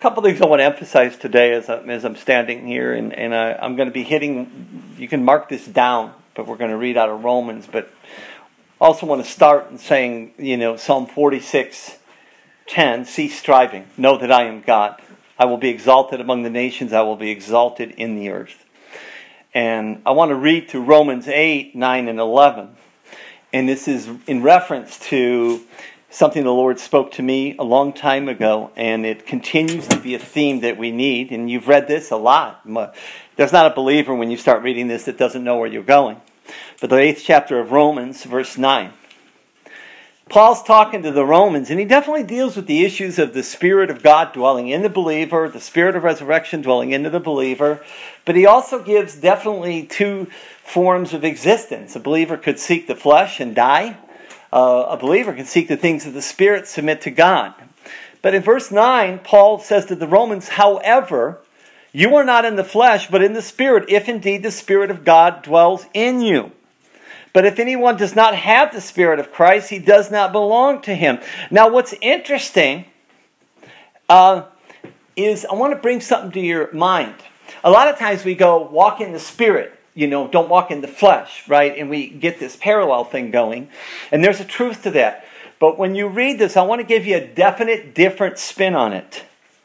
couple things I want to emphasize today as I'm standing here, and I'm going to be hitting, you can mark this down, but we're going to read out of Romans, but also want to start in saying, Psalm 46:10, cease striving, know that I am God. I will be exalted among the nations, I will be exalted in the earth. And I want to read through Romans 8, 9, and 11. And this is in reference to something the Lord spoke to me a long time ago, and it continues to be a theme that we need. And you've read this a lot. There's not a believer when you start reading this that doesn't know where you're going. But the 8th chapter of Romans, verse 9. Paul's talking to the Romans, and he definitely deals with the issues of the Spirit of God dwelling in the believer, the Spirit of resurrection dwelling into the believer. But he also gives definitely two forms of existence. A believer could seek the flesh and die. A believer can seek the things of the Spirit, submit to God. But in verse 9, Paul says to the Romans, however, you are not in the flesh, but in the Spirit, if indeed the Spirit of God dwells in you. But if anyone does not have the Spirit of Christ, he does not belong to him. Now what's interesting is I want to bring something to your mind. A lot of times we go, walk in the Spirit. Don't walk in the flesh, right? And we get this parallel thing going. And there's a truth to that. But when you read this, I want to give you a definite different spin on it.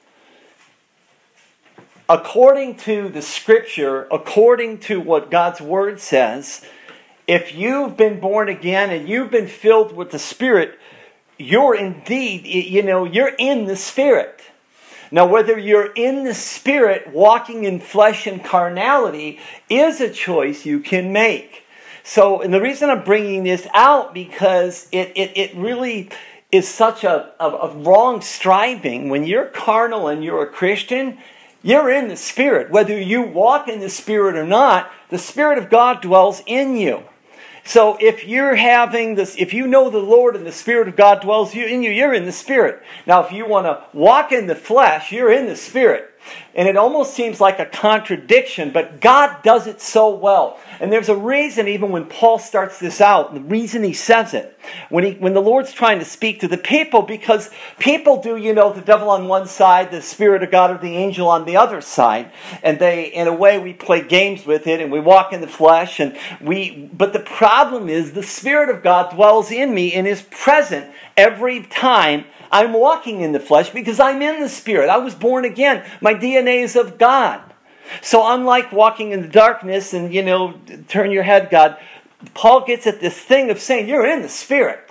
According to the Scripture, according to what God's Word says, if you've been born again and you've been filled with the Spirit, you're indeed, you're in the Spirit. Now, whether you're in the Spirit, walking in flesh and carnality, is a choice you can make. So, and the reason I'm bringing this out, because it really is such a wrong striving. When you're carnal and you're a Christian, you're in the Spirit. Whether you walk in the Spirit or not, the Spirit of God dwells in you. So if you're having this, if you know the Lord and the Spirit of God dwells in you, you're in the Spirit. Now, if you want to walk in the flesh, you're in the Spirit. And it almost seems like a contradiction, but God does it so well. And there's a reason, even when Paul starts this out, the reason he says it, when the Lord's trying to speak to the people, because people do, the devil on one side, the Spirit of God or the angel on the other side, and they, in a way, we play games with it, and we walk in the flesh, but the problem is, the Spirit of God dwells in me and is present every time I'm walking in the flesh, because I'm in the Spirit. I was born again. My DNA is of God. So unlike walking in the darkness and, turn your head, God, Paul gets at this thing of saying, you're in the Spirit.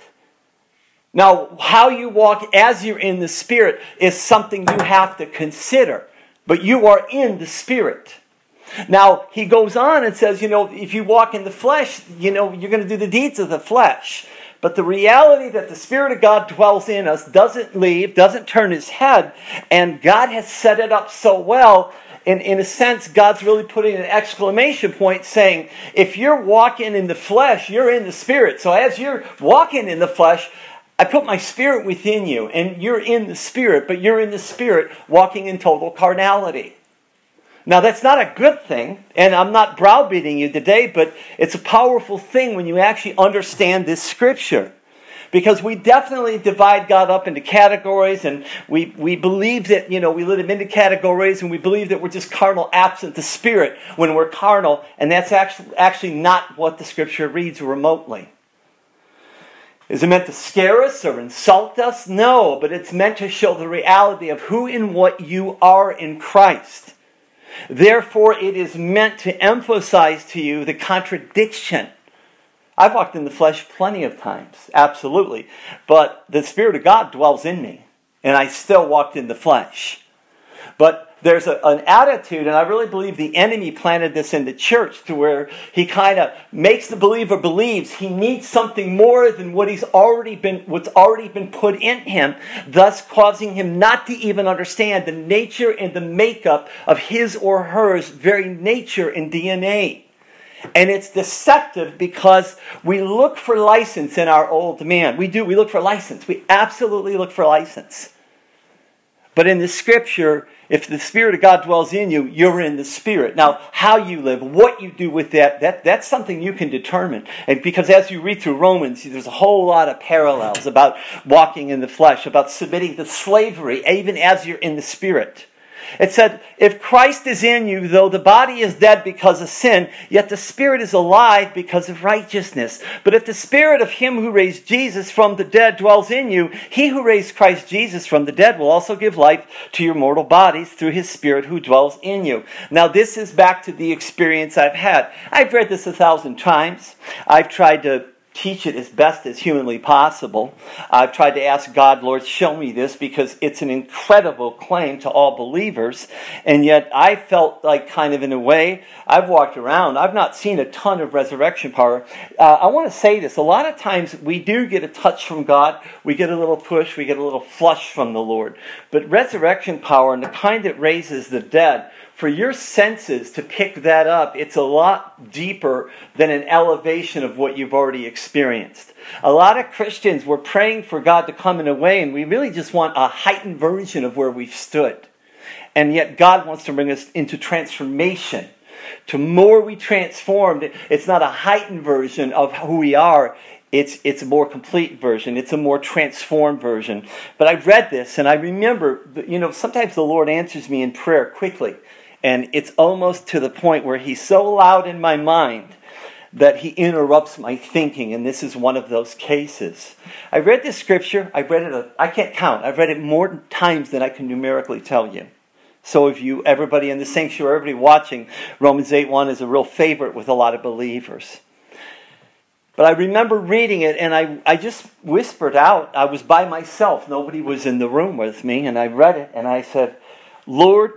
Now, how you walk as you're in the Spirit is something you have to consider. But you are in the Spirit. Now, he goes on and says, if you walk in the flesh, you're going to do the deeds of the flesh. But the reality that the Spirit of God dwells in us doesn't leave, doesn't turn his head, and God has set it up so well. In a sense, God's really putting an exclamation point saying, if you're walking in the flesh, you're in the Spirit. So as you're walking in the flesh, I put my Spirit within you, and you're in the Spirit, but you're in the Spirit walking in total carnality. Now, that's not a good thing, and I'm not browbeating you today, but it's a powerful thing when you actually understand this Scripture. Because we definitely divide God up into categories, and we believe that, we let him into categories, and we believe that we're just carnal absent the Spirit when we're carnal, and that's actually not what the Scripture reads remotely. Is it meant to scare us or insult us? No, but it's meant to show the reality of who and what you are in Christ. Therefore, it is meant to emphasize to you the contradiction. I've walked in the flesh plenty of times, absolutely. But the Spirit of God dwells in me, and I still walked in the flesh. But there's an attitude, and I really believe the enemy planted this in the church, to where he kind of makes the believer believes he needs something more than what's already been put in him, thus causing him not to even understand the nature and the makeup of his or her very nature and DNA. And it's deceptive because we look for license in our old man. We do. We look for license. We absolutely look for license. But in the Scripture, if the Spirit of God dwells in you, you're in the Spirit. Now, how you live, what you do with that's something you can determine. And because as you read through Romans, there's a whole lot of parallels about walking in the flesh, about submitting to slavery, even as you're in the Spirit. It said, if Christ is in you, though the body is dead because of sin, yet the Spirit is alive because of righteousness. But if the Spirit of him who raised Jesus from the dead dwells in you, he who raised Christ Jesus from the dead will also give life to your mortal bodies through his Spirit who dwells in you. Now this is back to the experience I've had. I've read this 1,000 times. I've tried to teach it as best as humanly possible. I've tried to ask God, Lord, show me this, because it's an incredible claim to all believers. And yet I felt like, kind of in a way, I've walked around, I've not seen a ton of resurrection power. I want to say this, a lot of times we do get a touch from God, we get a little push, we get a little flush from the Lord. But resurrection power, and the kind that raises the dead, for your senses to pick that up, it's a lot deeper than an elevation of what you've already experienced. A lot of Christians, we're praying for God to come in a way, and we really just want a heightened version of where we've stood. And yet God wants to bring us into transformation. To more we transformed, it's not a heightened version of who we are. It's a more complete version. It's a more transformed version. But I've read this, and I remember, sometimes the Lord answers me in prayer quickly. And it's almost to the point where he's so loud in my mind that he interrupts my thinking. And this is one of those cases. I read this scripture. I read it, I can't count. I've read it more times than I can numerically tell you. So if everybody in the sanctuary, everybody watching, Romans 8:1 is a real favorite with a lot of believers. But I remember reading it, and I just whispered out. I was by myself. Nobody was in the room with me. And I read it, and I said, Lord,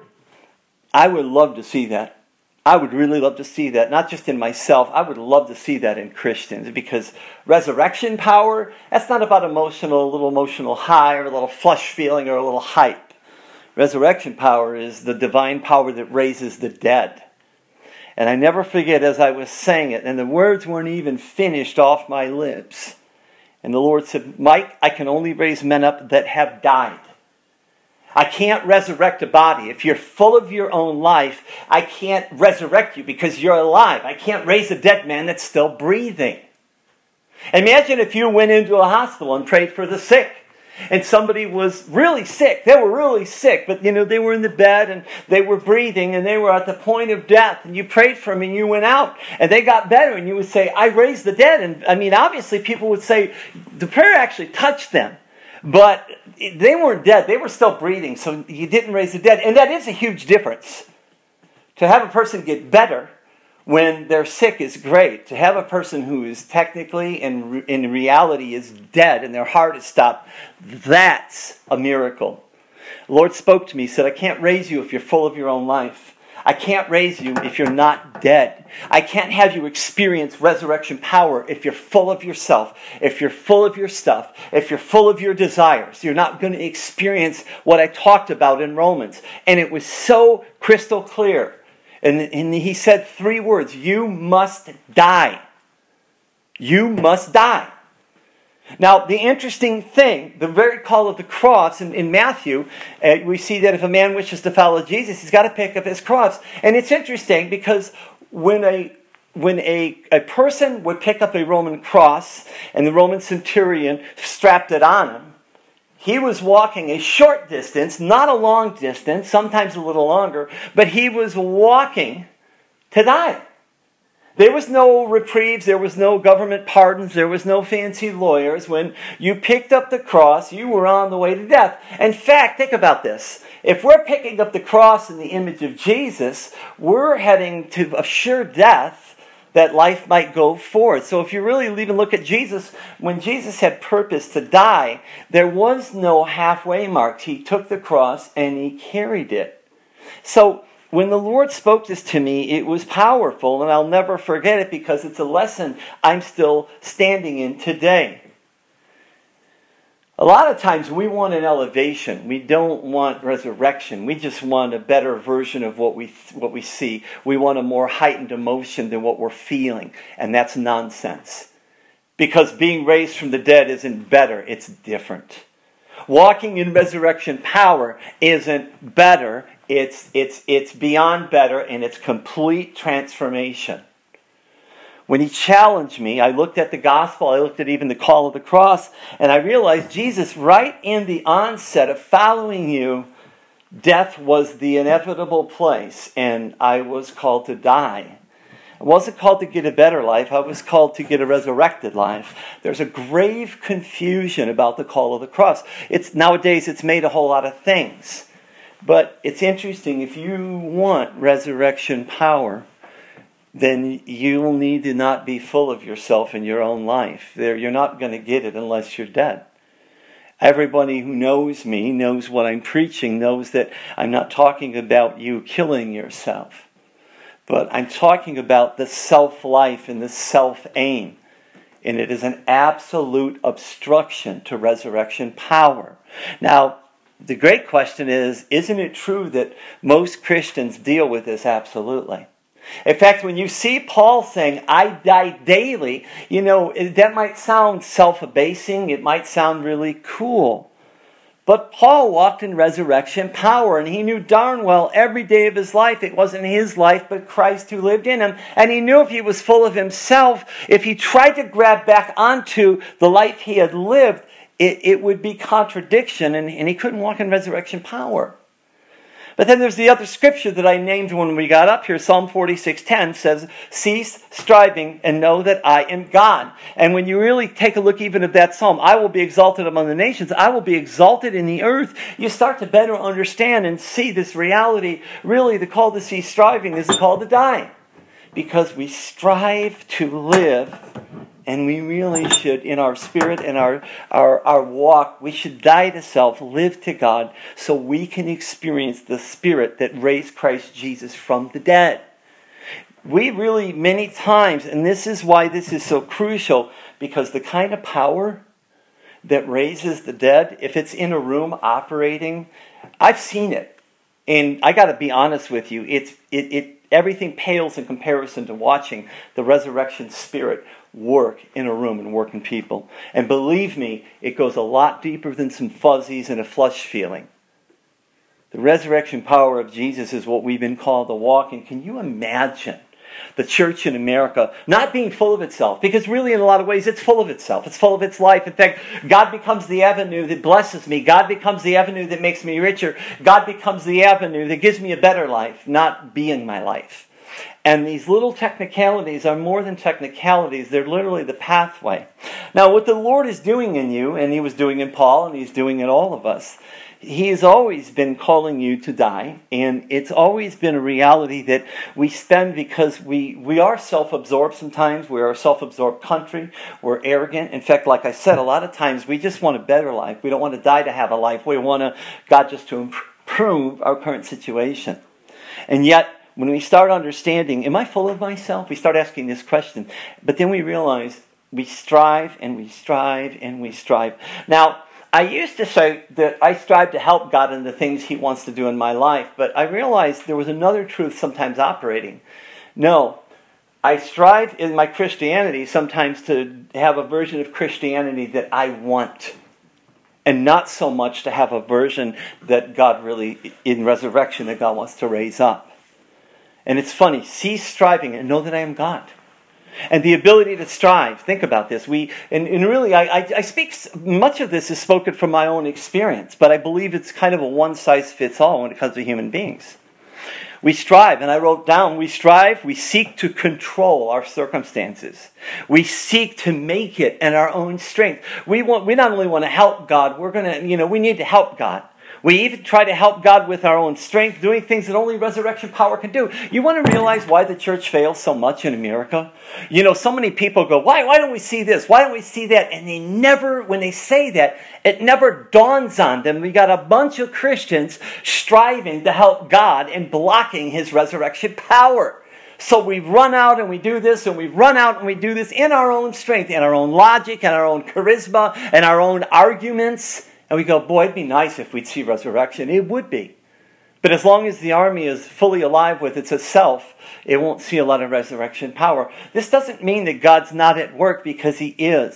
I would love to see that. I would really love to see that. Not just in myself. I would love to see that in Christians. Because resurrection power, that's not about a little emotional high or a little flush feeling or a little hype. Resurrection power is the divine power that raises the dead. And I never forget as I was saying it, and the words weren't even finished off my lips. And the Lord said, Mike, I can only raise men up that have died. I can't resurrect a body. If you're full of your own life, I can't resurrect you because you're alive. I can't raise a dead man that's still breathing. Imagine if you went into a hospital and prayed for the sick. And somebody was really sick. They were really sick, but they were in the bed and they were breathing and they were at the point of death. And you prayed for them and you went out and they got better. And you would say, I raised the dead. And obviously people would say the prayer actually touched them. But they weren't dead. They were still breathing. So you didn't raise the dead. And that is a huge difference. To have a person get better when they're sick is great. To have a person who is technically and in reality is dead and their heart is stopped, that's a miracle. The Lord spoke to me. He said, I can't raise you if you're full of your own life. I can't raise you if you're not dead. I can't have you experience resurrection power if you're full of yourself, if you're full of your stuff, if you're full of your desires. You're not going to experience what I talked about in Romans. And it was so crystal clear. And he said 3 words, you must die. You must die. Now, the interesting thing, the very call of the cross in Matthew, we see that if a man wishes to follow Jesus, he's got to pick up his cross. And it's interesting because when a person would pick up a Roman cross and the Roman centurion strapped it on him, he was walking a short distance, not a long distance, sometimes a little longer, but he was walking to die. There was no reprieves, there was no government pardons, there was no fancy lawyers. When you picked up the cross, you were on the way to death. In fact, think about this. If we're picking up the cross in the image of Jesus, we're heading to a sure death that life might go forth. So if you really even look at Jesus, when Jesus had purpose to die, there was no halfway mark. He took the cross and he carried it. So when the Lord spoke this to me, it was powerful, and I'll never forget it because it's a lesson I'm still standing in today. A lot of times we want an elevation. We don't want resurrection. We just want a better version of what we see. We want a more heightened emotion than what we're feeling, and that's nonsense. Because being raised from the dead isn't better, it's different. Walking in resurrection power isn't better. It's beyond better, and it's complete transformation. When he challenged me, I looked at the gospel, I looked at even the call of the cross, and I realized Jesus, right in the onset of following you, death was the inevitable place, and I was called to die. I wasn't called to get a better life, I was called to get a resurrected life. There's a grave confusion about the call of the cross. Nowadays it's made a whole lot of things. But it's interesting, if you want resurrection power, then you will need to not be full of yourself in your own life. You're not going to get it unless you're dead. Everybody who knows me, knows what I'm preaching, knows that I'm not talking about you killing yourself. But I'm talking about the self-life and the self-aim. And it is an absolute obstruction to resurrection power. Now, the great question is, isn't it true that most Christians deal with this? Absolutely. In fact, when you see Paul saying, I die daily, that might sound self-abasing. It might sound really cool. But Paul walked in resurrection power, and he knew darn well every day of his life it wasn't his life, but Christ who lived in him. And he knew if he was full of himself, if he tried to grab back onto the life he had lived, it would be contradiction, and he couldn't walk in resurrection power. But then there's the other scripture that I named when we got up here. Psalm 46:10 says, cease striving and know that I am God. And when you really take a look even at that psalm, I will be exalted among the nations. I will be exalted in the earth. You start to better understand and see this reality. Really, the call to cease striving is the call to die. Because we strive to live, and we really should, in our spirit and our walk, we should die to self, live to God, so we can experience the Spirit that raised Christ Jesus from the dead. We really, many times, and this is why this is so crucial, because the kind of power that raises the dead, if it's in a room operating, I've seen it. And I got to be honest with you, everything pales in comparison to watching the resurrection Spirit work in a room and work in people. And believe me, it goes a lot deeper than some fuzzies and a flush feeling. The resurrection power of Jesus is what we've been called to walk in. Can you imagine the church in America not being full of itself? Because really, in a lot of ways, it's full of itself. It's full of its life. In fact, God becomes the avenue that blesses me. God becomes the avenue that makes me richer. God becomes the avenue that gives me a better life, not being my life. And these little technicalities are more than technicalities. They're literally the pathway. Now, what the Lord is doing in you, and He was doing in Paul, and He's doing in all of us, He has always been calling you to die. And it's always been a reality that we spend, because we are self-absorbed sometimes. We are a self-absorbed country. We're arrogant. In fact, like I said, a lot of times we just want a better life. We don't want to die to have a life. We want God just to improve our current situation. And yet, when we start understanding, am I full of myself? We start asking this question. But then we realize we strive and we strive and we strive. Now, I used to say that I strive to help God in the things He wants to do in my life. But I realized there was another truth sometimes operating. No, I strive in my Christianity sometimes to have a version of Christianity that I want. And not so much to have a version that God really, in resurrection, that God wants to raise up. And it's funny, cease striving and know that I am God. And the ability to strive, think about this. I speak, much of this is spoken from my own experience, but I believe it's kind of a one-size-fits-all when it comes to human beings. We strive, and I wrote down, we strive, we seek to control our circumstances. We seek to make it in our own strength. We not only want to help God, we need to help God. We even try to help God with our own strength, doing things that only resurrection power can do. You want to realize why the church fails so much in America? So many people go, why don't we see this? Why don't we see that? And they never, when they say that, it never dawns on them. We got a bunch of Christians striving to help God and blocking His resurrection power. So we run out and we do this, and we run out and we do this in our own strength, in our own logic, and our own charisma, and our own arguments. And we go, boy, it'd be nice if we'd see resurrection. It would be. But as long as the army is fully alive with its self, it won't see a lot of resurrection power. This doesn't mean that God's not at work, because He is.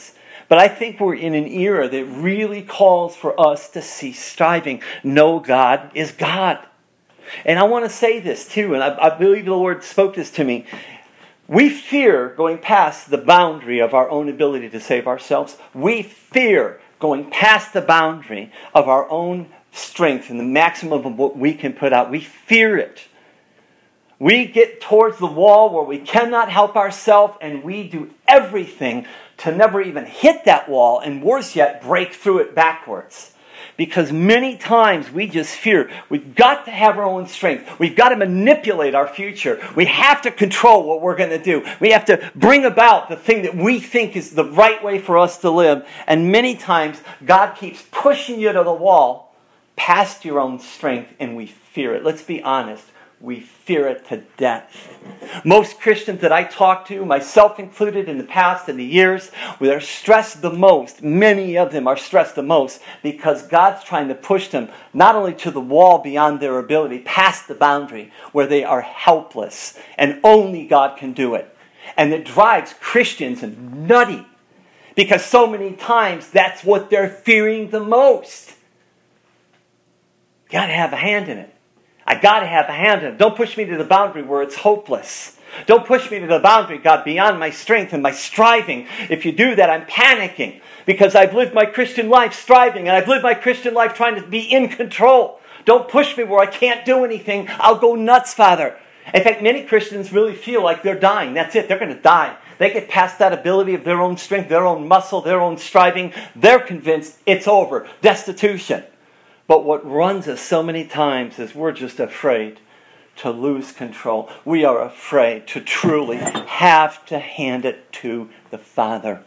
But I think we're in an era that really calls for us to cease striving. No, God is God. And I want to say this too, and I believe the Lord spoke this to me. We fear going past the boundary of our own ability to save ourselves. We fear going past the boundary of our own strength and the maximum of what we can put out. We fear it. We get towards the wall where we cannot help ourselves, and we do everything to never even hit that wall, and worse yet, break through it backwards. Because many times we just fear. We've got to have our own strength. We've got to manipulate our future. We have to control what we're going to do. We have to bring about the thing that we think is the right way for us to live. And many times God keeps pushing you to the wall past your own strength, and we fear it. Let's be honest. We fear it to death. Most Christians that I talk to, myself included in the past and the years, they're stressed the most. Many of them are stressed the most because God's trying to push them not only to the wall beyond their ability, past the boundary where they are helpless and only God can do it. And it drives Christians nutty because so many times that's what they're fearing the most. You got to have a hand in it. I got to have a hand in it. Don't push me to the boundary where it's hopeless. Don't push me to the boundary, God, beyond my strength and my striving. If you do that, I'm panicking because I've lived my Christian life striving, and I've lived my Christian life trying to be in control. Don't push me where I can't do anything. I'll go nuts, Father. In fact, many Christians really feel like they're dying. That's it. They're going to die. They get past that ability of their own strength, their own muscle, their own striving. They're convinced it's over. Destitution. But what runs us so many times is we're just afraid to lose control. We are afraid to truly have to hand it to the Father.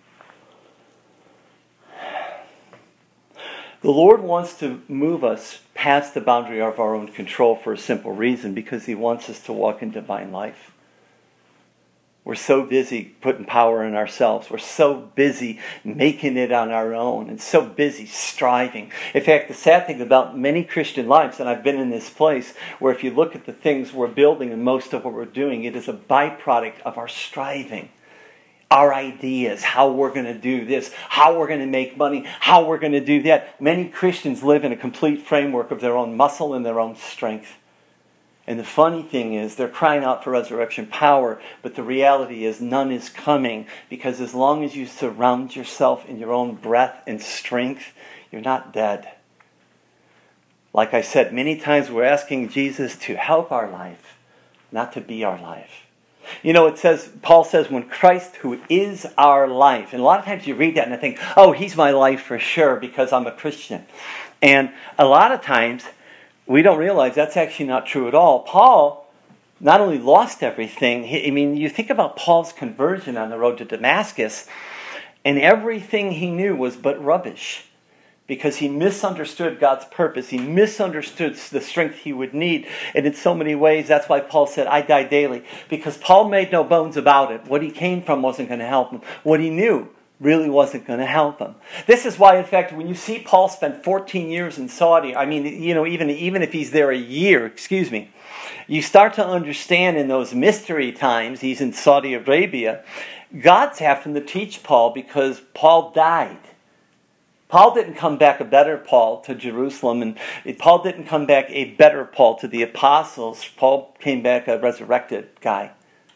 The Lord wants to move us past the boundary of our own control for a simple reason, because He wants us to walk in divine life. We're so busy putting power in ourselves. We're so busy making it on our own and so busy striving. In fact, the sad thing about many Christian lives, and I've been in this place, where if you look at the things we're building and most of what we're doing, it is a byproduct of our striving. Our ideas, how we're going to do this, how we're going to make money, how we're going to do that. Many Christians live in a complete framework of their own muscle and their own strength. And the funny thing is, they're crying out for resurrection power, but the reality is none is coming, because as long as you surround yourself in your own breath and strength, you're not dead. Like I said, many times we're asking Jesus to help our life, not to be our life. You know, Paul says, when Christ, who is our life, and a lot of times you read that and I think, oh, He's my life for sure because I'm a Christian. And a lot of times, we don't realize that's actually not true at all. Paul not only lost everything, you think about Paul's conversion on the road to Damascus, and everything he knew was but rubbish, because he misunderstood God's purpose. He misunderstood the strength he would need. And in so many ways, that's why Paul said, I die daily. Because Paul made no bones about it. What he came from wasn't going to help him. What he knew really wasn't going to help him. This is why, in fact, when you see Paul spend 14 years in Saudi, even if he's there a year, you start to understand in those mystery times, he's in Saudi Arabia, God's having to teach Paul because Paul died. Paul didn't come back a better Paul to Jerusalem, and Paul didn't come back a better Paul to the apostles. Paul came back a resurrected guy.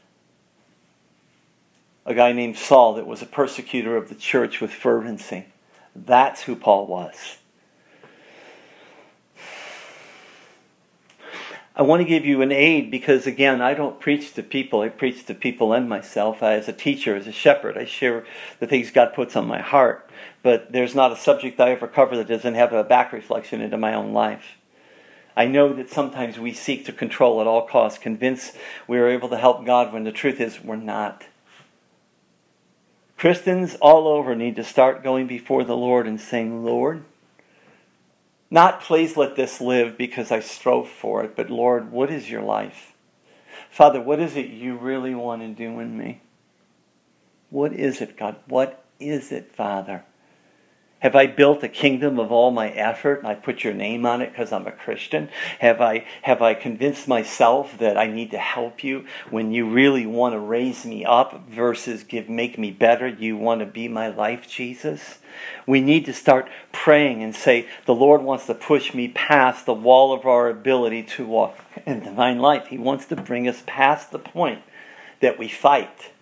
A guy named Saul that was a persecutor of the church with fervency. That's who Paul was. I want to give you an aid because, again, I don't preach to people. I preach to people and myself. As a teacher, as a shepherd, I share the things God puts on my heart. But there's not a subject I ever cover that doesn't have a back reflection into my own life. I know that sometimes we seek to control at all costs, convinced we are able to help God when the truth is we're not. Christians all over need to start going before the Lord and saying, Lord, not please let this live because I strove for it, but Lord, what is your life? Father, what is it you really want to do in me? What is it, God? What is it, Father? Have I built a kingdom of all my effort and I put your name on it because I'm a Christian? Have I convinced myself that I need to help you when you really want to raise me up versus make me better? You want to be my life, Jesus? We need to start praying and say, the Lord wants to push me past the wall of our ability to walk in divine life. He wants to bring us past the point that we fight.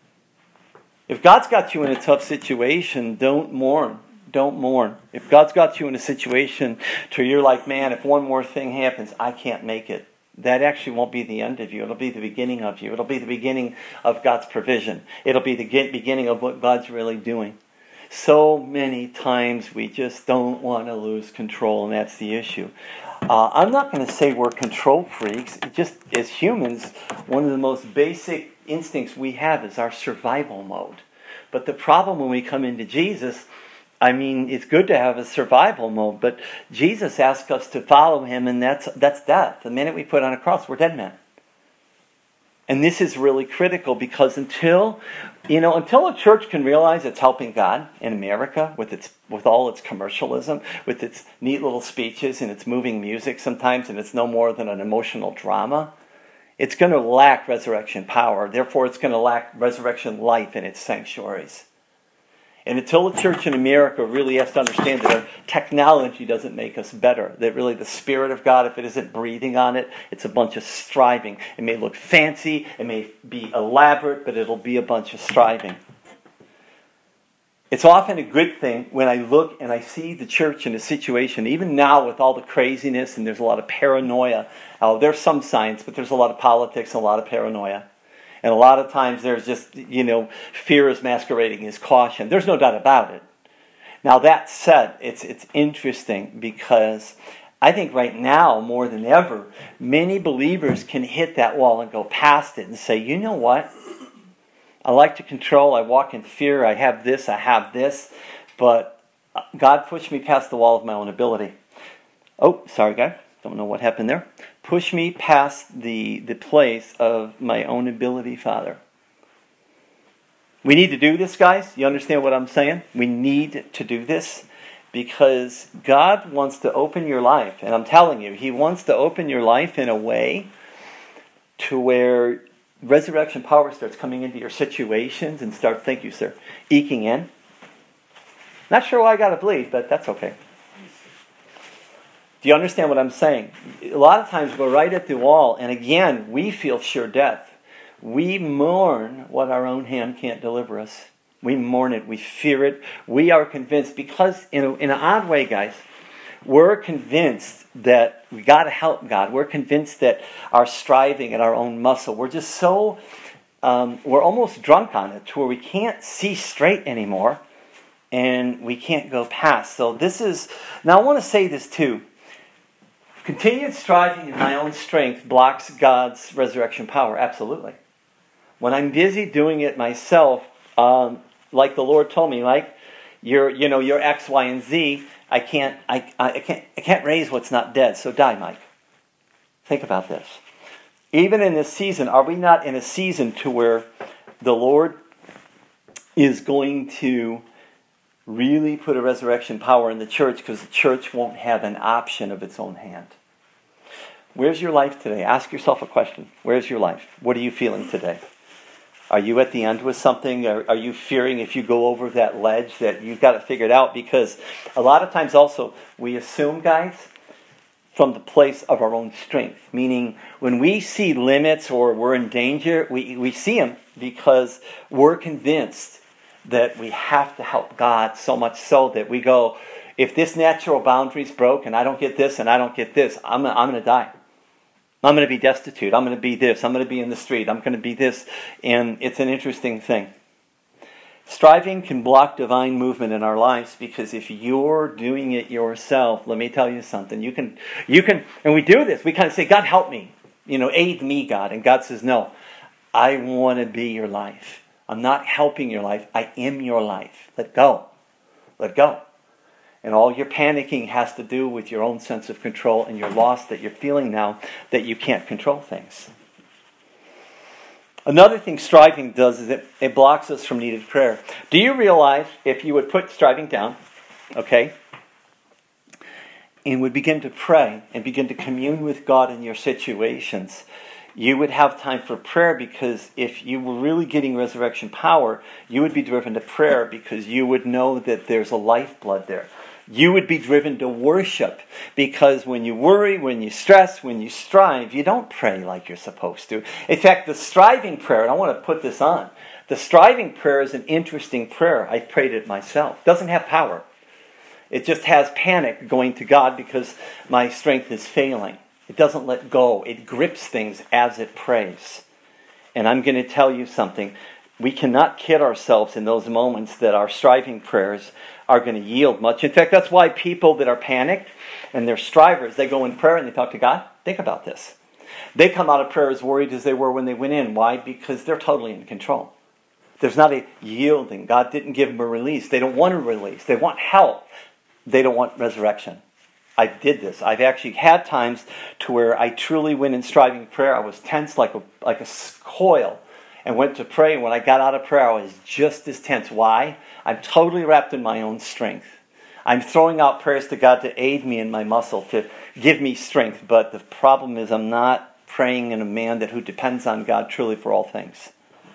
If God's got you in a tough situation, don't mourn. Don't mourn. If God's got you in a situation where you're like, man, if one more thing happens, I can't make it. That actually won't be the end of you. It'll be the beginning of you. It'll be the beginning of God's provision. It'll be the beginning of what God's really doing. So many times we just don't want to lose control, and that's the issue. I'm not going to say we're control freaks. Just as humans, one of the most basic instincts we have is our survival mode. But the problem when we come into Jesus, I mean, it's good to have a survival mode, but Jesus asks us to follow him, and that's death. The minute we put on a cross, we're dead men. And this is really critical because until a church can realize it's helping God in America with all its commercialism, with its neat little speeches and its moving music sometimes, and it's no more than an emotional drama, it's going to lack resurrection power. Therefore, it's going to lack resurrection life in its sanctuaries. And until the church in America really has to understand that our technology doesn't make us better, that really the Spirit of God, if it isn't breathing on it, it's a bunch of striving. It may look fancy, it may be elaborate, but it'll be a bunch of striving. It's often a good thing when I look and I see the church in a situation, even now with all the craziness and there's a lot of paranoia. There's some science, but there's a lot of politics and a lot of paranoia. And a lot of times there's just, fear is masquerading as caution. There's no doubt about it. Now that said, it's interesting because I think right now, more than ever, many believers can hit that wall and go past it and say, you know what? I like to control, I walk in fear, I have this, but God pushed me past the wall of my own ability. Oh, sorry guys, don't know what happened there. Push me past the place of my own ability, Father. We need to do this, guys. You understand what I'm saying? We need to do this because God wants to open your life. And I'm telling you, He wants to open your life in a way to where resurrection power starts coming into your situations and start, thank you, sir, eking in. Not sure why I got to bleed, but that's okay. Do you understand what I'm saying? A lot of times we're right at the wall, and again, we feel sure death. We mourn what our own hand can't deliver us. We mourn it. We fear it. We are convinced, because in an odd way, guys, we're convinced that we got to help God. We're convinced that our striving and our own muscle, we're just so, we're almost drunk on it to where we can't see straight anymore, and we can't go past. So now I want to say this too. Continued striving in my own strength blocks God's resurrection power. Absolutely. When I'm busy doing it myself, like the Lord told me, Mike, you're X, Y, and Z. I can't raise what's not dead. So die, Mike. Think about this. Even in this season, are we not in a season to where the Lord is going to really put a resurrection power in the church because the church won't have an option of its own hand? Where's your life today? Ask yourself a question. Where's your life? What are you feeling today? Are you at the end with something? Are you fearing if you go over that ledge that you've got to figure it out? Because a lot of times also we assume, guys, from the place of our own strength. Meaning when we see limits or we're in danger, we see them because we're convinced that we have to help God, so much so that we go, if this natural boundary's broke and I don't get this and I don't get this, I'm going to die. I'm going to be destitute. I'm going to be this. I'm going to be in the street. I'm going to be this. And it's an interesting thing. Striving can block divine movement in our lives because if you're doing it yourself, let me tell you something. You can, and we do this. We kind of say, God, help me. Aid me, God. And God says, no, I want to be your life. I'm not helping your life. I am your life. Let go. Let go. And all your panicking has to do with your own sense of control and your loss that you're feeling now that you can't control things. Another thing striving does is it blocks us from needed prayer. Do you realize if you would put striving down okay, and would begin to pray and begin to commune with God in your situations, you would have time for prayer, because if you were really getting resurrection power, you would be driven to prayer because you would know that there's a lifeblood there. You would be driven to worship, because when you worry, when you stress, when you strive, you don't pray like you're supposed to. In fact, the striving prayer, and I want to put this on, the striving prayer is an interesting prayer. I've prayed it myself. It doesn't have power. It just has panic going to God because my strength is failing. It doesn't let go. It grips things as it prays. And I'm going to tell you something. We cannot kid ourselves in those moments that our striving prayers are going to yield much. In fact, that's why people that are panicked and they're strivers, they go in prayer and they talk to God. Think about this. They come out of prayer as worried as they were when they went in. Why? Because they're totally in control. There's not a yielding. God didn't give them a release. They don't want a release. They want help. They don't want resurrection. I did this. I've actually had times to where I truly went in striving prayer. I was tense like a coil and went to pray. And when I got out of prayer, I was just as tense. Why? I'm totally wrapped in my own strength. I'm throwing out prayers to God to aid me in my muscle, to give me strength. But the problem is I'm not praying in a man who depends on God truly for all things.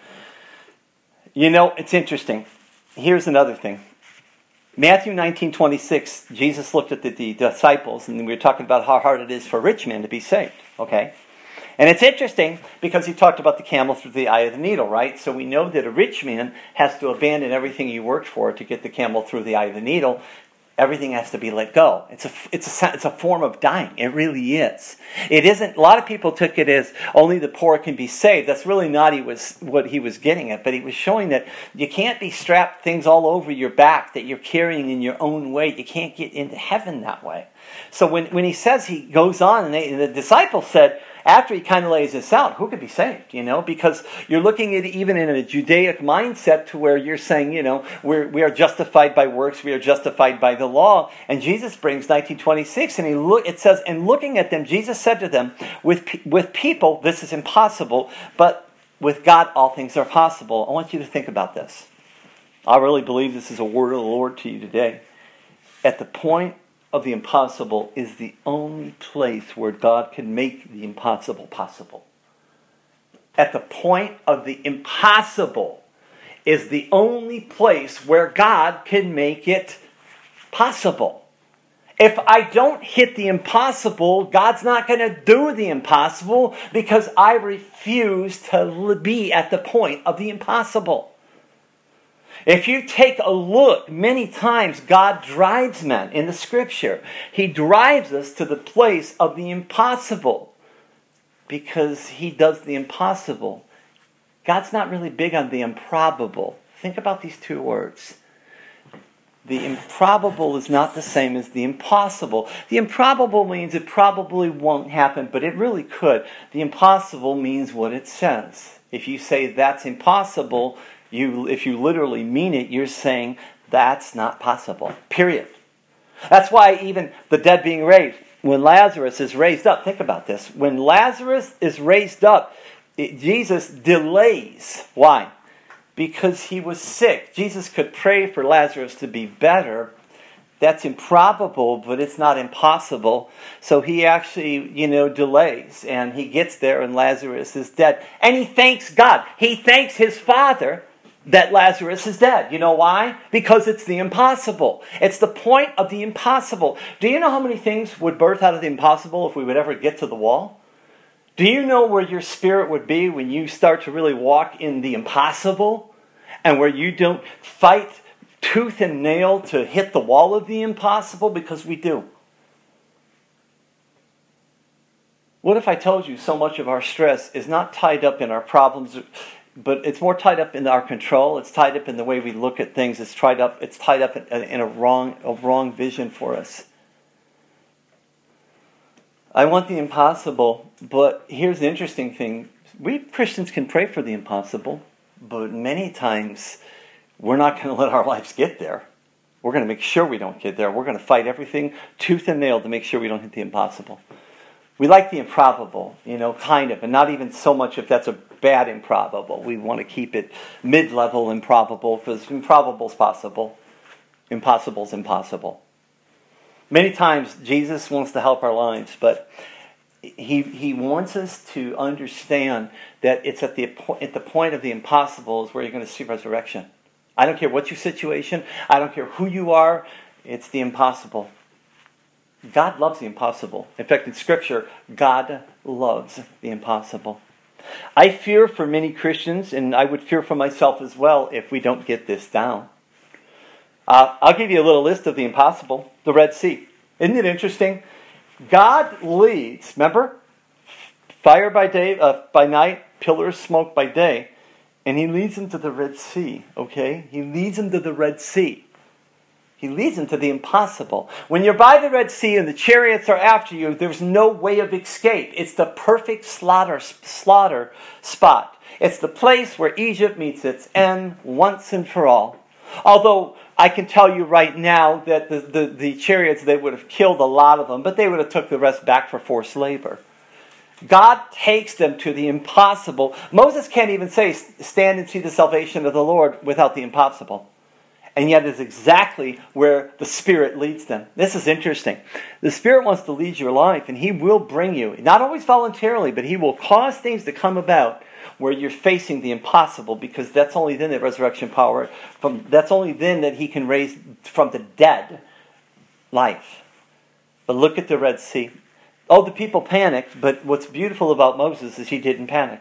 You know, it's interesting. Here's another thing. Matthew 19:26, Jesus looked at the disciples, and we were talking about how hard it is for a rich man to be saved, okay? And it's interesting because he talked about the camel through the eye of the needle, right? So we know that a rich man has to abandon everything he worked for to get the camel through the eye of the needle. Everything has to be let go. It's a form of dying. It really is. It isn't. A lot of people took it as only the poor can be saved. That's really not what he was getting at. But he was showing that you can't be strapped things all over your back that you're carrying in your own weight. You can't get into heaven that way. So when he says, he goes on, and the disciples said, after he kind of lays this out, who could be saved, because you're looking at even in a Judaic mindset to where you're saying, we are justified by works, we are justified by the law. And Jesus brings 19:26, and it says, and looking at them, Jesus said to them, with people this is impossible, but with God all things are possible. I want you to think about this. I really believe this is a word of the Lord to you today. At the point of the impossible is the only place where God can make the impossible possible. At the point of the impossible is the only place where God can make it possible. If I don't hit the impossible, God's not going to do the impossible because I refuse to be at the point of the impossible. If you take a look, many times God drives men in the Scripture. He drives us to the place of the impossible because He does the impossible. God's not really big on the improbable. Think about these two words. The improbable is not the same as the impossible. The improbable means it probably won't happen, but it really could. The impossible means what it says. If you say that's impossible, if you literally mean it, you're saying that's not possible. Period. That's why even the dead being raised, when Lazarus is raised up, think about this. When Lazarus is raised up, Jesus delays. Why? Because he was sick. Jesus could pray for Lazarus to be better. That's improbable, but it's not impossible. So he actually, delays. And he gets there and Lazarus is dead. And he thanks God. He thanks his Father that Lazarus is dead. You know why? Because it's the impossible. It's the point of the impossible. Do you know how many things would birth out of the impossible if we would ever get to the wall? Do you know where your spirit would be when you start to really walk in the impossible? And where you don't fight tooth and nail to hit the wall of the impossible? Because we do. What if I told you so much of our stress is not tied up in our problems, but it's more tied up in our control. It's tied up in the way we look at things. It's tied up in a wrong vision for us. I want the impossible, but here's the interesting thing. We Christians can pray for the impossible, but many times we're not going to let our lives get there. We're going to make sure we don't get there. We're going to fight everything tooth and nail to make sure we don't hit the impossible. We like the improbable, kind of, and not even so much if that's a bad improbable. We want to keep it mid-level improbable because improbable is possible. Impossible is impossible. Many times Jesus wants to help our lives, but He wants us to understand that it's at the point of the impossible is where you're going to see resurrection. I don't care what your situation. I don't care who you are. It's the impossible. God loves the impossible. In fact, in Scripture, God loves the impossible. I fear for many Christians, and I would fear for myself as well if we don't get this down. I'll give you a little list of the impossible. The Red Sea. Isn't it interesting? God leads, remember? Fire by day, by night, pillar of smoke by day. And He leads them to the Red Sea, okay? He leads them to the Red Sea. He leads them to the impossible. When you're by the Red Sea and the chariots are after you, there's no way of escape. It's the perfect slaughter spot. It's the place where Egypt meets its end once and for all. Although I can tell you right now that the chariots, they would have killed a lot of them, but they would have took the rest back for forced labor. God takes them to the impossible. Moses can't even say, stand and see the salvation of the Lord without the impossible. And yet it's exactly where the Spirit leads them. This is interesting. The Spirit wants to lead your life, and He will bring you, not always voluntarily, but He will cause things to come about where you're facing the impossible, because that's only then that resurrection power, that's only then that He can raise from the dead life. But look at the Red Sea. Oh, the people panicked, but what's beautiful about Moses is he didn't panic.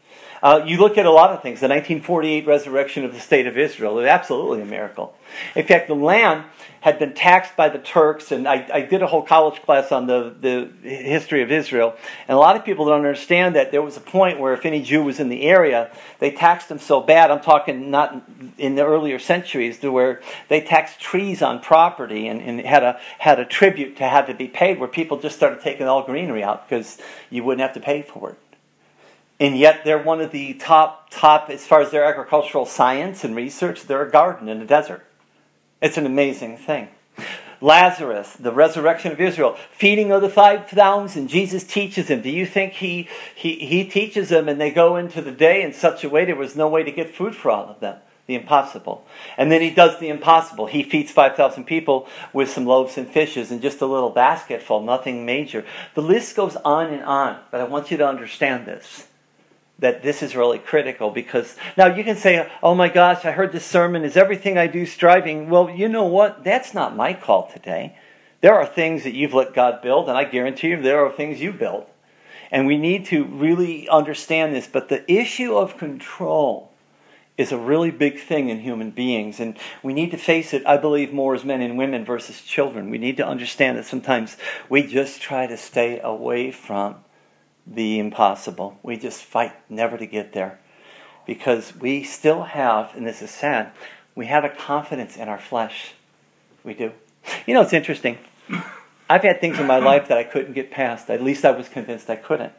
You look at a lot of things. The 1948 resurrection of the state of Israel was absolutely a miracle. In fact, the land had been taxed by the Turks, and I did a whole college class on the history of Israel, and a lot of people don't understand that there was a point where if any Jew was in the area, they taxed them so bad, I'm talking not in the earlier centuries, to where they taxed trees on property and had a tribute to have to be paid, where people just started taking all greenery out because you wouldn't have to pay for it. And yet they're one of the top, as far as their agricultural science and research, they're a garden in the desert. It's an amazing thing. Lazarus, the resurrection of Israel, feeding of the 5,000, Jesus teaches them. Do you think he teaches them and they go into the day in such a way there was no way to get food for all of them? The impossible. And then He does the impossible. He feeds 5,000 people with some loaves and fishes and just a little basket full, nothing major. The list goes on and on, but I want you to understand this. That this is really critical, because now you can say, oh my gosh, I heard this sermon, is everything I do striving? Well, you know what? That's not my call today. There are things that you've let God build, and I guarantee you there are things you build. And we need to really understand this. But the issue of control is a really big thing in human beings. And we need to face it, I believe, more as men and women versus children. We need to understand that sometimes we just try to stay away from the impossible. We just fight never to get there, because we still have, and this is sad, we have a confidence in our flesh. We do. You know, it's interesting. I've had things in my life that I couldn't get past. At least I was convinced I couldn't.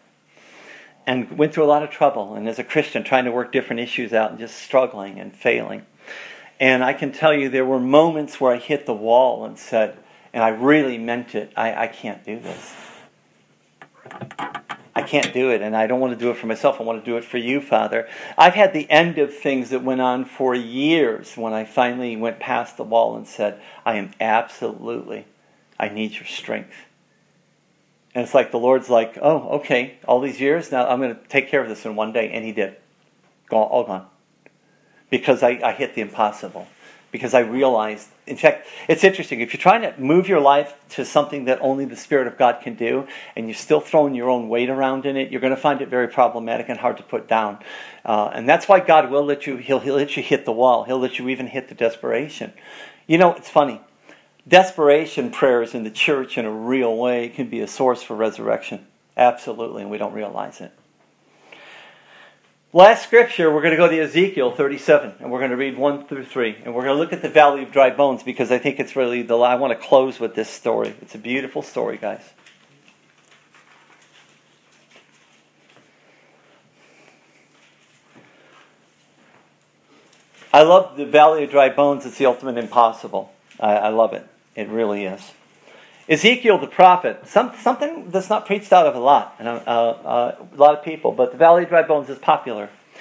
And went through a lot of trouble. And as a Christian, trying to work different issues out and just struggling and failing. And I can tell you there were moments where I hit the wall and said, and I really meant it, I can't do this. I can't do it, and I don't want to do it for myself. I want to do it for you, Father. I've had the end of things that went on for years when I finally went past the wall and said, I need your strength. And it's like the Lord's like, oh, okay, all these years, now I'm going to take care of this in one day. And He did. All gone. Because I hit the impossible. Because I realized, in fact, it's interesting. If you're trying to move your life to something that only the Spirit of God can do, and you're still throwing your own weight around in it, you're going to find it very problematic and hard to put down. And that's why God will let you, He'll let you hit the wall. He'll let you even hit the desperation. You know, it's funny. Desperation prayers in the church in a real way can be a source for resurrection. Absolutely, and we don't realize it. Last scripture, we're going to go to Ezekiel 37, and we're going to read 1 through 3. And we're going to look at the valley of dry bones, because I think it's really, I want to close with this story. It's a beautiful story, guys. I love the valley of dry bones. It's the ultimate impossible. I love it. It really is. Ezekiel the prophet, something that's not preached out of a lot of people, but the Valley of Dry Bones is popular.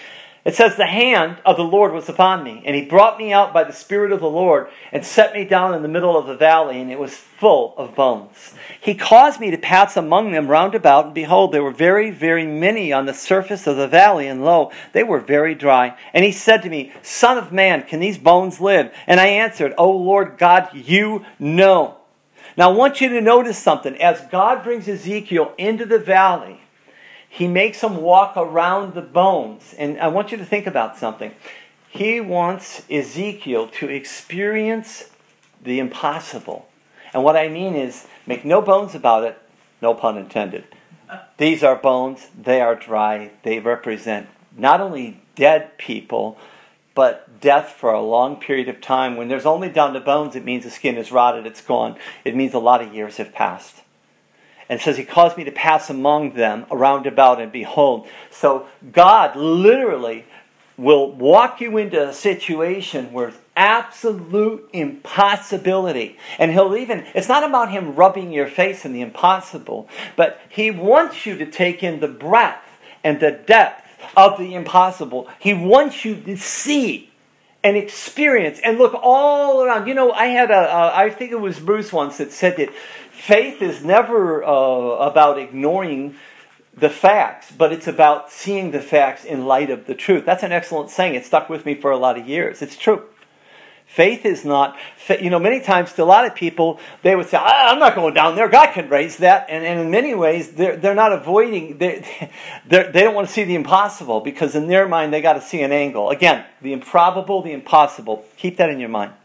It says, the hand of the Lord was upon me, and he brought me out by the Spirit of the Lord and set me down in the middle of the valley, and it was full of bones. He caused me to pass among them round about, and behold, there were very, very many on the surface of the valley, and lo, they were very dry. And he said to me, Son of man, can these bones live? And I answered, O Lord God, you know. Now I want you to notice something. As God brings Ezekiel into the valley, he makes him walk around the bones. And I want you to think about something. He wants Ezekiel to experience the impossible. And what I mean is, make no bones about it, no pun intended. These are bones, they are dry, they represent not only dead people, but death for a long period of time. When there's only down to bones, it means the skin is rotted, it's gone. It means a lot of years have passed. And it says, he caused me to pass among them around about, and behold. So God literally will walk you into a situation where it's absolute impossibility. And he'll even, it's not about him rubbing your face in the impossible, but he wants you to take in the breadth and the depth of the impossible. He wants you to see and experience and look all around. You know, I think it was Bruce once that said that faith is never about ignoring the facts, but it's about seeing the facts in light of the truth. That's an excellent saying. It stuck with me for a lot of years. It's true. Faith is not, many times to a lot of people, they would say, I'm not going down there. God can raise that. And in many ways, they're not avoiding, they don't want to see the impossible, because in their mind, they got to see an angle. Again, the improbable, the impossible. Keep that in your mind.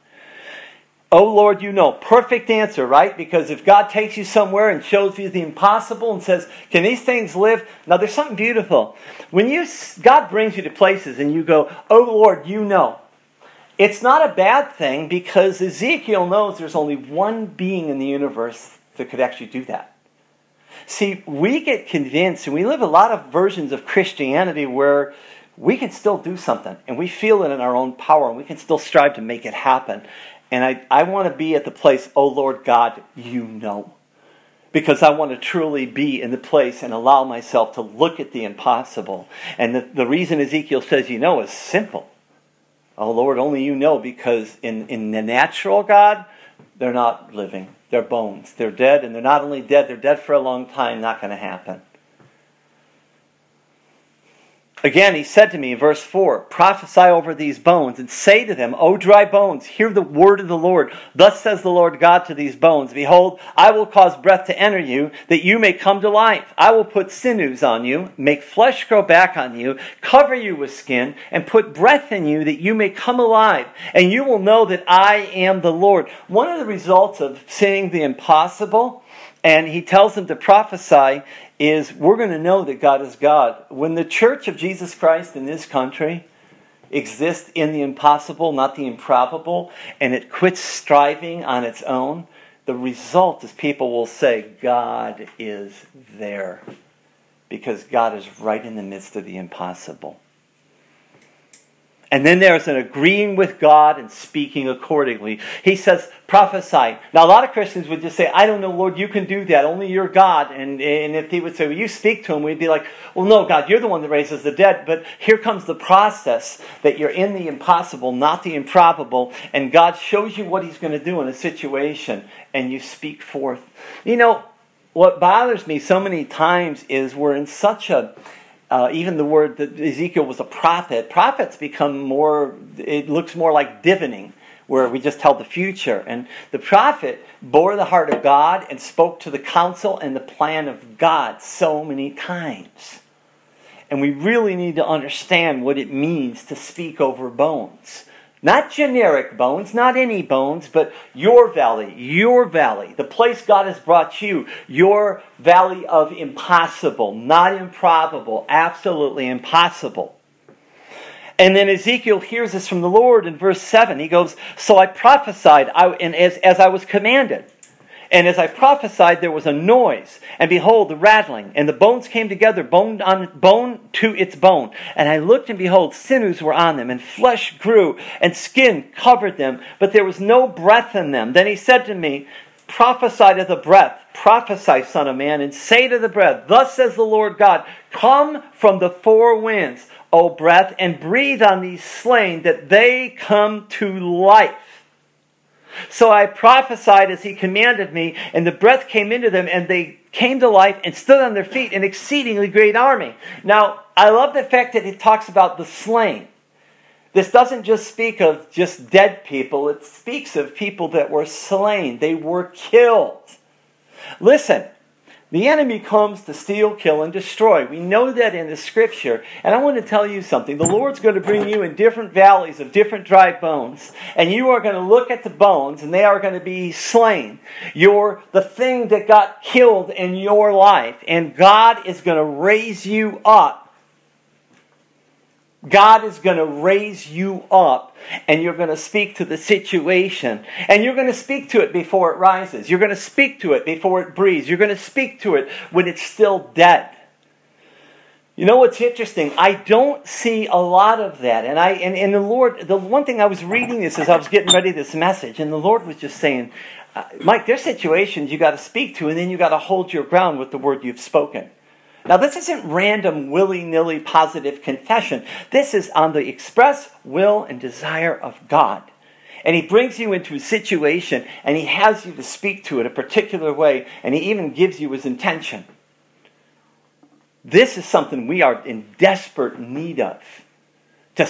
Oh Lord, you know. Perfect answer, right? Because if God takes you somewhere and shows you the impossible and says, can these things live? Now there's something beautiful. When God brings you to places and you go, oh Lord, you know. It's not a bad thing, because Ezekiel knows there's only one being in the universe that could actually do that. See, we get convinced, and we live a lot of versions of Christianity where we can still do something, and we feel it in our own power, and we can still strive to make it happen. And I want to be at the place, oh Lord God, you know. Because I want to truly be in the place and allow myself to look at the impossible. And the reason Ezekiel says you know is simple. Oh Lord, only you know, because in the natural, God, they're not living. They're bones. They're dead, and they're not only dead, they're dead for a long time. Not going to happen. Again, he said to me in verse 4, prophesy over these bones and say to them, O dry bones, hear the word of the Lord. Thus says the Lord God to these bones, behold, I will cause breath to enter you, that you may come to life. I will put sinews on you, make flesh grow back on you, cover you with skin, and put breath in you, that you may come alive. And you will know that I am the Lord. One of the results of seeing the impossible, and he tells them to prophesy, is we're going to know that God is God. When the Church of Jesus Christ in this country exists in the impossible, not the improbable, and it quits striving on its own, the result is people will say, God is there. Because God is right in the midst of the impossible. And then there's an agreeing with God and speaking accordingly. He says, prophesy. Now, a lot of Christians would just say, I don't know, Lord, you can do that. Only you're God. And if he would say, well, you speak to him, we'd be like, well, no, God, you're the one that raises the dead. But here comes the process that you're in the impossible, not the improbable. And God shows you what he's going to do in a situation. And you speak forth. You know, what bothers me so many times is we're in such a... even the word that Ezekiel was a prophet. Prophets become more, it looks more like divining, where we just tell the future. And the prophet bore the heart of God and spoke to the counsel and the plan of God so many times. And we really need to understand what it means to speak over bones. Not generic bones, not any bones, but your valley, the place God has brought you, your valley of impossible, not improbable, absolutely impossible. And then Ezekiel hears this from the Lord in verse 7. He goes, so I prophesied as I was commanded. And as I prophesied, there was a noise, and behold, the rattling, and the bones came together, bone to its bone. And I looked, and behold, sinews were on them, and flesh grew, and skin covered them, but there was no breath in them. Then he said to me, prophesy to the breath, prophesy, son of man, and say to the breath, thus says the Lord God, come from the four winds, O breath, and breathe on these slain, that they come to life. So I prophesied as he commanded me, and the breath came into them, and they came to life and stood on their feet, an exceedingly great army. Now, I love the fact that it talks about the slain. This doesn't just speak of just dead people. It speaks of people that were slain. They were killed. Listen, the enemy comes to steal, kill, and destroy. We know that in the Scripture. And I want to tell you something. The Lord's going to bring you in different valleys of different dry bones. And you are going to look at the bones, and they are going to be slain. You're the thing that got killed in your life. And God is going to raise you up. God is going to raise you up, and you're going to speak to the situation, and you're going to speak to it before it rises. You're going to speak to it before it breathes. You're going to speak to it when it's still dead. You know what's interesting? I don't see a lot of that, and the Lord. The one thing I was reading this as I was getting ready this message, and the Lord was just saying, Mike, there's situations you got to speak to, and then you got to hold your ground with the word you've spoken. Now, this isn't random, willy-nilly positive confession. This is on the express will and desire of God. And He brings you into a situation, and He has you to speak to it a particular way, and He even gives you His intention. This is something we are in desperate need of. To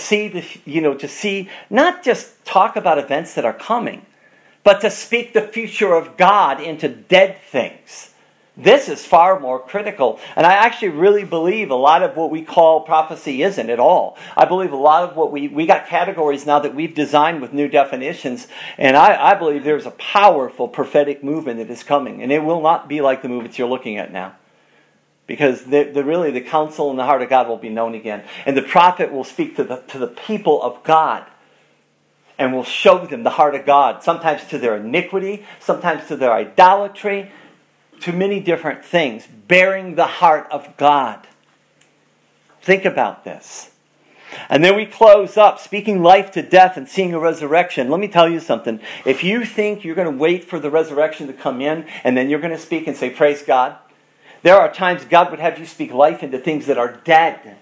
see, not just talk about events that are coming, but to speak the future of God into dead things. This is far more critical. And I actually really believe a lot of what we call prophecy isn't at all. I believe a lot of what we got categories now that we've designed with new definitions. And I believe there's a powerful prophetic movement that is coming. And it will not be like the movements you're looking at now. Because the counsel and the heart of God will be known again. And the prophet will speak to the people of God. And will show them the heart of God. Sometimes to their iniquity. Sometimes to their idolatry. To many different things, bearing the heart of God. Think about this. And then we close up, speaking life to death and seeing a resurrection. Let me tell you something. If you think you're going to wait for the resurrection to come in, and then you're going to speak and say, praise God, there are times God would have you speak life into things that are dead.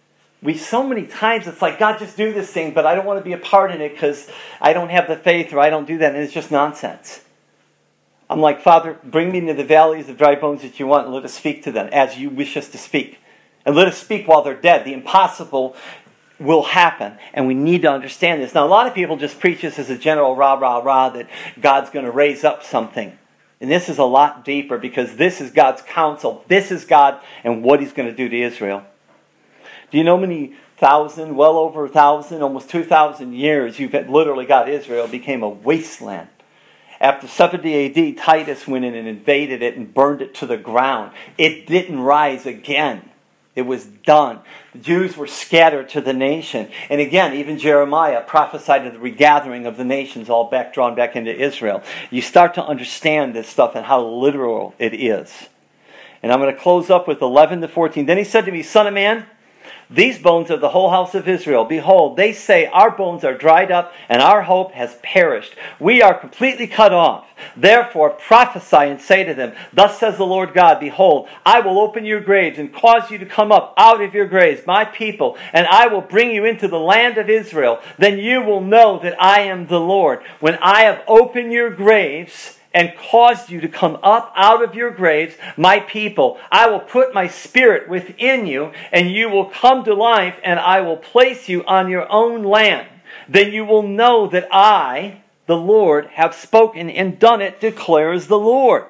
So many times it's like, God, just do this thing, but I don't want to be a part in it because I don't have the faith or I don't do that, and it's just nonsense. I'm like, Father, bring me into the valleys of dry bones that you want, and let us speak to them as you wish us to speak. And let us speak while they're dead. The impossible will happen, and we need to understand this. Now, a lot of people just preach this as a general rah, that God's going to raise up something. And this is a lot deeper, because this is God's counsel. This is God and what He's going to do to Israel. Do you know how many thousand, well over 1,000, almost 2,000 years you've literally got Israel became a wasteland? After 70 AD, Titus went in and invaded it and burned it to the ground. It didn't rise again. It was done. The Jews were scattered to the nation. And again, even Jeremiah prophesied of the regathering of the nations, all drawn back into Israel. You start to understand this stuff and how literal it is. And I'm going to close up with 11 to 14. Then he said to me, Son of man, these bones are the whole house of Israel. Behold, they say, our bones are dried up, and our hope has perished. We are completely cut off. Therefore prophesy and say to them, thus says the Lord God, behold, I will open your graves and cause you to come up out of your graves, my people, and I will bring you into the land of Israel. Then you will know that I am the Lord. When I have opened your graves and caused you to come up out of your graves, my people, I will put my spirit within you, and you will come to life, and I will place you on your own land. Then you will know that I, the Lord, have spoken and done it, declares the Lord.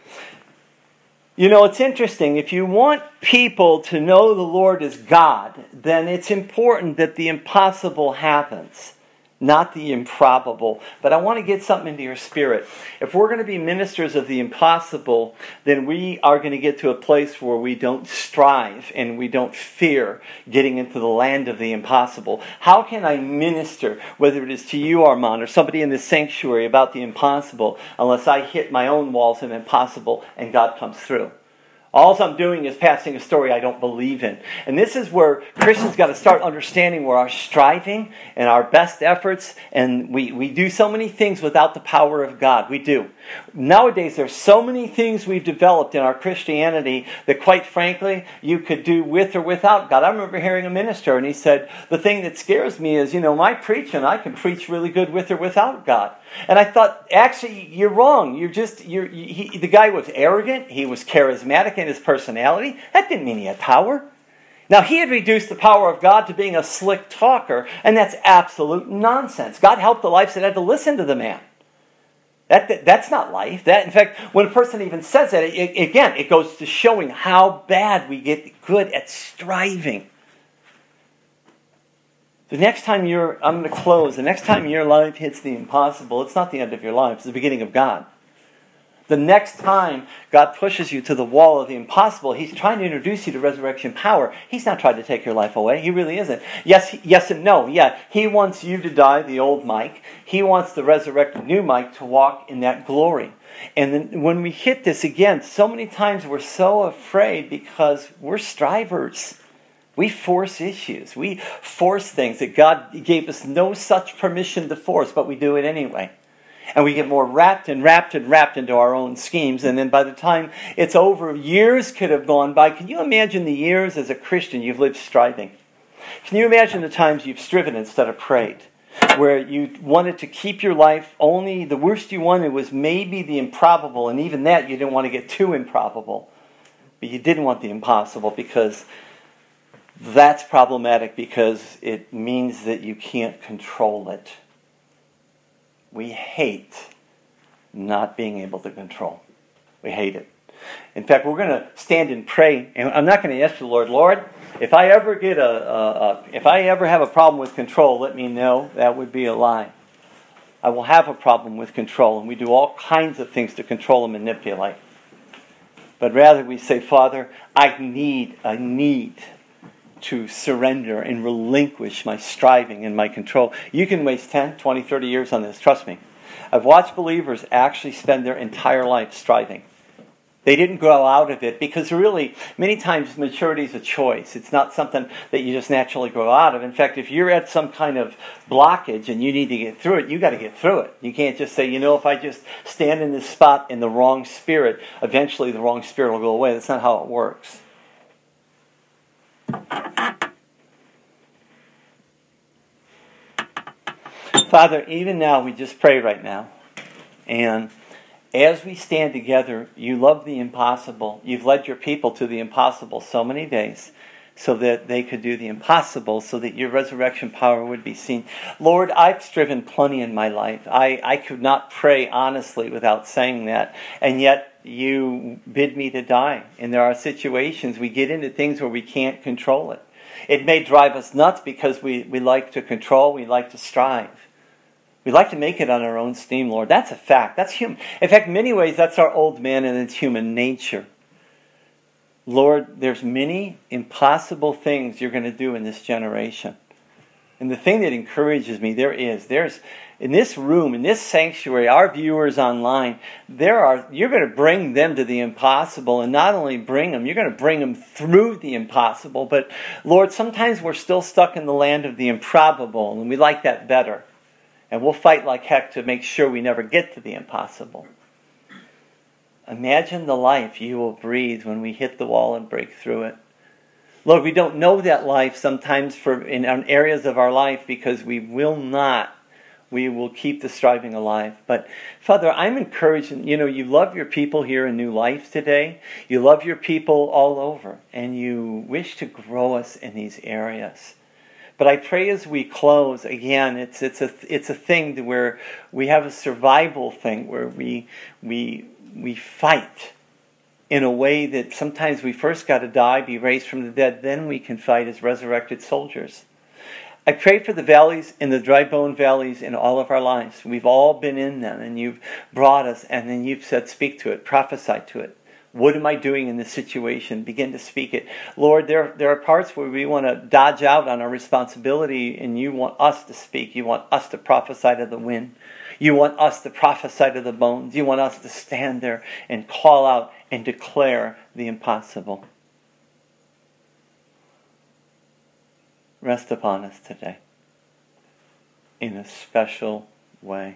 You know, it's interesting. If you want people to know the Lord is God, then it's important that the impossible happens, not the improbable. But I want to get something into your spirit. If we're going to be ministers of the impossible, then we are going to get to a place where we don't strive and we don't fear getting into the land of the impossible. How can I minister, whether it is to you, Armand, or somebody in this sanctuary, about the impossible, unless I hit my own walls of impossible and God comes through? All I'm doing is passing a story I don't believe in. And this is where Christians got to start understanding where our striving and our best efforts, and we do so many things without the power of God. We do. Nowadays, there's so many things we've developed in our Christianity that, quite frankly, you could do with or without God. I remember hearing a minister, and he said, the thing that scares me is, my preaching, I can preach really good with or without God. And I thought, actually, you're wrong. The guy was arrogant. He was charismatic in his personality. That didn't mean he had power. Now, he had reduced the power of God to being a slick talker, and that's absolute nonsense. God helped the lives that had to listen to the man. That's not life. In fact, when a person even says that, it goes to showing how bad we get good at striving. I'm going to close. The next time your life hits the impossible, it's not the end of your life. It's the beginning of God. The next time God pushes you to the wall of the impossible, He's trying to introduce you to resurrection power. He's not trying to take your life away. He really isn't. Yes and no. Yeah, He wants you to die, the old Mike. He wants the resurrected new Mike to walk in that glory. And then when we hit this again, so many times we're so afraid because we're strivers. We force issues. We force things that God gave us no such permission to force, but we do it anyway. And we get more wrapped into our own schemes. And then by the time it's over, years could have gone by. Can you imagine the years as a Christian you've lived striving? Can you imagine the times you've striven instead of prayed? Where you wanted to keep your life, only the worst you wanted was maybe the improbable. And even that, you didn't want to get too improbable. But you didn't want the impossible because that's problematic because it means that you can't control it. We hate not being able to control. We hate it. In fact, we're going to stand and pray, and I'm not going to ask the Lord, if I ever have a problem with control, let me know. That would be a lie. I will have a problem with control, and we do all kinds of things to control and manipulate. But rather we say, Father, I need to surrender and relinquish my striving and my control. You can waste 10, 20, 30 years on this. Trust me. I've watched believers actually spend their entire life striving. They didn't grow out of it because really, many times maturity is a choice. It's not something that you just naturally grow out of. In fact, if you're at some kind of blockage and you need to get through it, you got to get through it. You can't just say, if I just stand in this spot in the wrong spirit, eventually the wrong spirit will go away. That's not how it works. Father, even now, we just pray right now. And as we stand together, you love the impossible. You've led your people to the impossible so many days so that they could do the impossible, so that your resurrection power would be seen. Lord, I've striven plenty in my life. I could not pray honestly without saying that. And yet, you bid me to die. And there are situations, we get into things where we can't control it. It may drive us nuts because we like to control, we like to strive. We like to make it on our own steam, Lord. That's a fact. That's human. In fact, in many ways, that's our old man and it's human nature. Lord, there's many impossible things you're going to do in this generation. And the thing that encourages me, there's in this room, in this sanctuary, our viewers online, you're going to bring them to the impossible, and not only bring them, you're going to bring them through the impossible. But Lord, sometimes we're still stuck in the land of the improbable, and we like that better. And we'll fight like heck to make sure we never get to the impossible. Imagine the life you will breathe when we hit the wall and break through it. Lord, we don't know that life sometimes in areas of our life because we will keep the striving alive. But Father, I'm encouraged, you love your people here in New Life today. You love your people all over, and you wish to grow us in these areas. But I pray as we close, again, it's a thing where we have a survival thing where we fight in a way that sometimes we first got to die, be raised from the dead, then we can fight as resurrected soldiers. I pray for the valleys and the dry bone valleys in all of our lives. We've all been in them, and you've brought us, and then you've said, speak to it, prophesy to it. What am I doing in this situation? Begin to speak it. Lord, there are parts where we want to dodge out on our responsibility, and you want us to speak. You want us to prophesy to the wind. You want us to prophesy to the bones. You want us to stand there and call out and declare the impossible. Rest upon us today in a special way.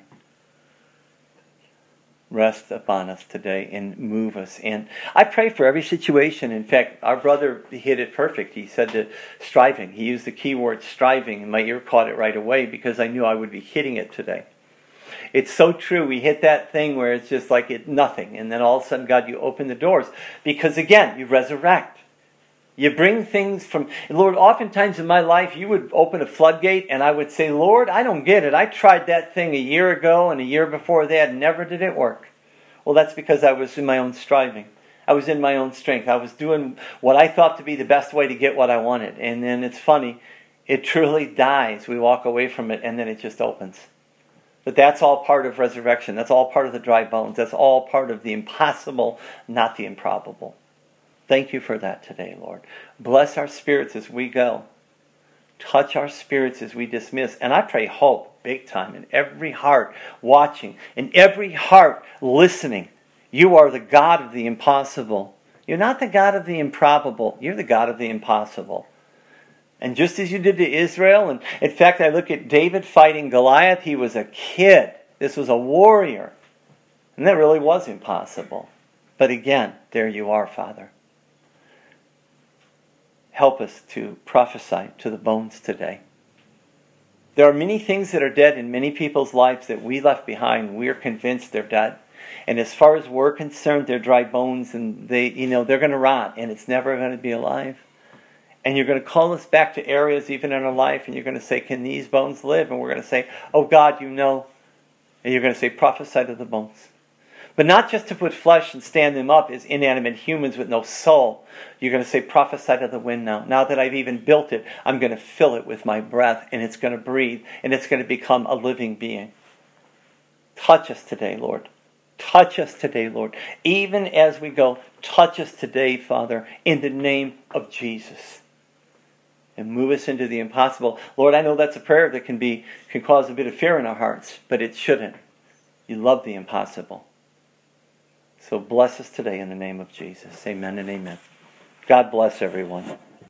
Rest upon us today and move us. And I pray for every situation. In fact, our brother hit it perfect. He said that striving. He used the key word striving, and my ear caught it right away because I knew I would be hitting it today. It's so true. We hit that thing where it's just like nothing. And then all of a sudden, God, you open the doors. Because again, you resurrect. You bring things from... Lord, oftentimes in my life, you would open a floodgate and I would say, Lord, I don't get it. I tried that thing a year ago and a year before that. Never did it work. Well, that's because I was in my own striving. I was in my own strength. I was doing what I thought to be the best way to get what I wanted. And then it's funny. It truly dies. We walk away from it and then it just opens. But that's all part of resurrection. That's all part of the dry bones. That's all part of the impossible, not the improbable. Thank you for that today, Lord. Bless our spirits as we go. Touch our spirits as we dismiss. And I pray hope big time in every heart watching, in every heart listening. You are the God of the impossible. You're not the God of the improbable. You're the God of the impossible. And just as you did to Israel, and in fact, I look at David fighting Goliath. He was a kid. This was a warrior. And that really was impossible. But again, there you are, Father. Help us to prophesy to the bones today. There are many things that are dead in many people's lives that we left behind. We're convinced they're dead. And as far as we're concerned, they're dry bones and they're going to rot and it's never going to be alive. And you're going to call us back to areas even in our life and you're going to say, can these bones live? And we're going to say, oh God, you know. And you're going to say, prophesy to the bones. But not just to put flesh and stand them up as inanimate humans with no soul. You're going to say, prophesy to the wind now. Now that I've even built it, I'm going to fill it with my breath and it's going to breathe and it's going to become a living being. Touch us today, Lord. Touch us today, Lord. Even as we go, touch us today, Father, in the name of Jesus. And move us into the impossible. Lord, I know that's a prayer that can cause a bit of fear in our hearts, but it shouldn't. You love the impossible. So bless us today in the name of Jesus. Amen and amen. God bless everyone.